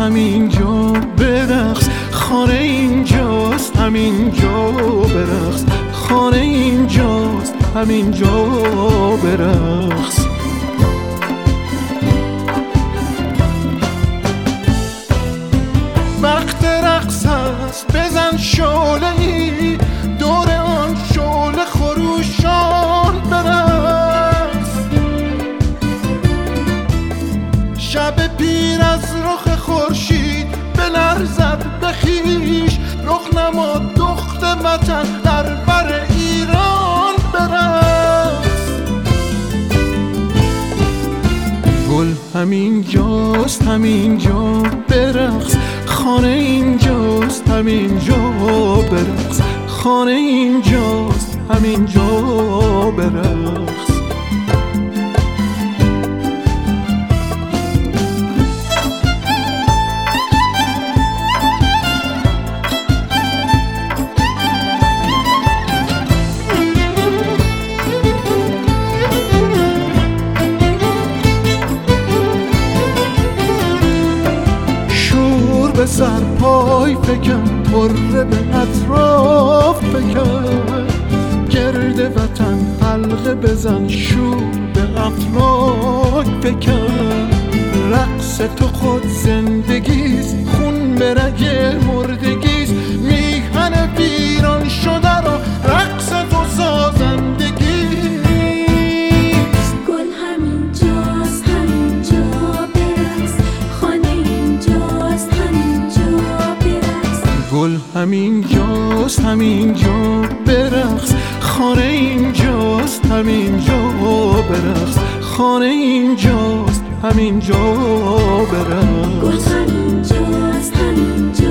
همینجا برقص، خانه اینجاست همینجا برقص، خانه اینجاست همینجا برقص. وقت رقص هست بزن شعله‌ای، دور آن شعله خروشان برقص. شب پیر از رخ خورشید بلرزد به خویش، رخ نما دخت وطن در بر ایران برقص. گل همینجاست همینجا برقص، خانه اینجاست همینجا برقص، خانه اینجاست همینجا برقص. به سر پای فکن، پره به اطراف فکن، گرد وطن حلقه بزن، شور به افلاک فکن. رقص تو خود زندگیست، خون به رگ مردگیست، میهن ویران شده رو رقص تو سازندگیست. گل همینجاست همینجا برقص، خانه اینجاست همینجا برقص. گل همینجاست همینجا برقص، خانه اینجاست همینجا برقص، خانه اینجاست همینجا برقص. گل همینجاست همینجا